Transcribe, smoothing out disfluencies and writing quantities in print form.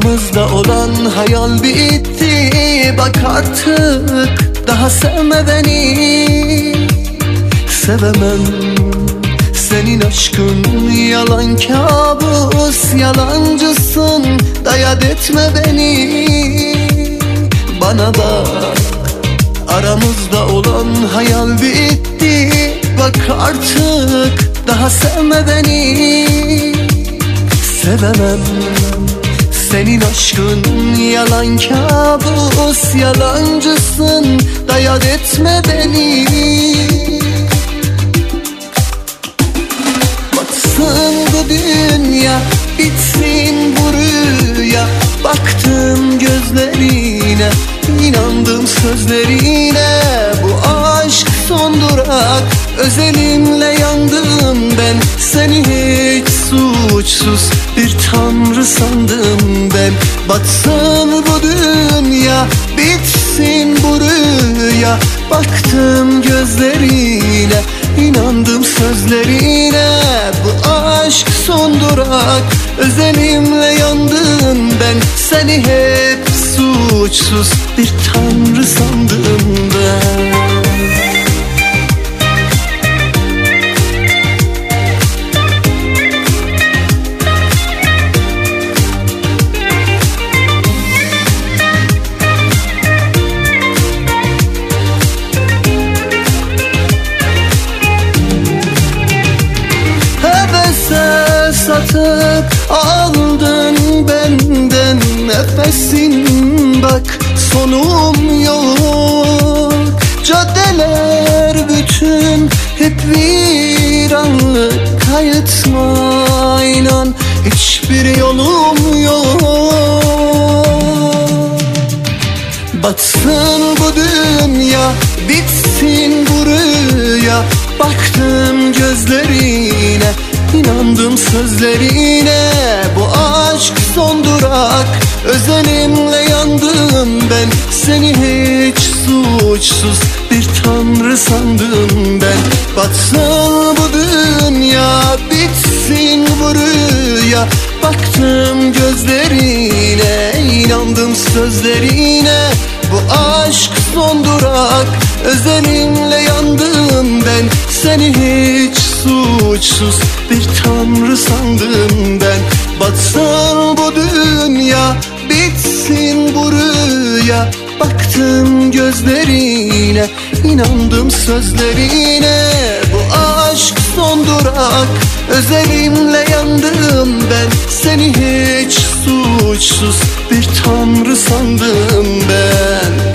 Aramızda olan hayal bitti. Bak artık daha sevme beni. Sevemem senin aşkın yalan kabus. Yalancısın, dayat etme beni. Bana bak, aramızda olan hayal bitti. Bak artık daha sevme beni. Sevemem senin aşkın yalan kabus. Yalancısın, dayat etme beni. Batsın bu dünya, bitsin bu rüya. Baktım gözlerine, inandım sözlerine. Bu aşk son durak, özelimle yandım ben. Seni hiç suçsuz bir tanrı sandım ben. Batsın bu dünya, bitsin bu rüya. Baktım gözlerine, inandım sözlerine. Bu aşk son durak, özelimle yandım ben. Seni hep suçsuz bir tanrı sandım ben. Satıp aldın benden nefesin. Bak sonum yok. Caddeler bütün hep viranlık. Kayıtma inan, hiçbir yolum yok. Batsın bu dünya, bitsin bu rüya. Baktım gözlerine, İnandım sözlerine. Bu aşk son durak, özelimle yandım ben. Seni hiç suçsuz bir tanrı sandım ben. Batsın bu dünya, bitsin bu rüya. Baktım gözlerine, inandım sözlerine. Bu aşk son durak, özelimle yandım ben. Seni hiç suçsuz bir tanrı sandım ben. Batsın bu dünya, bitsin bu rüya. Baktım gözlerine, inandım sözlerine. Bu aşk son durak, özelimle yandım ben. Seni hiç suçsuz bir tanrı sandım ben.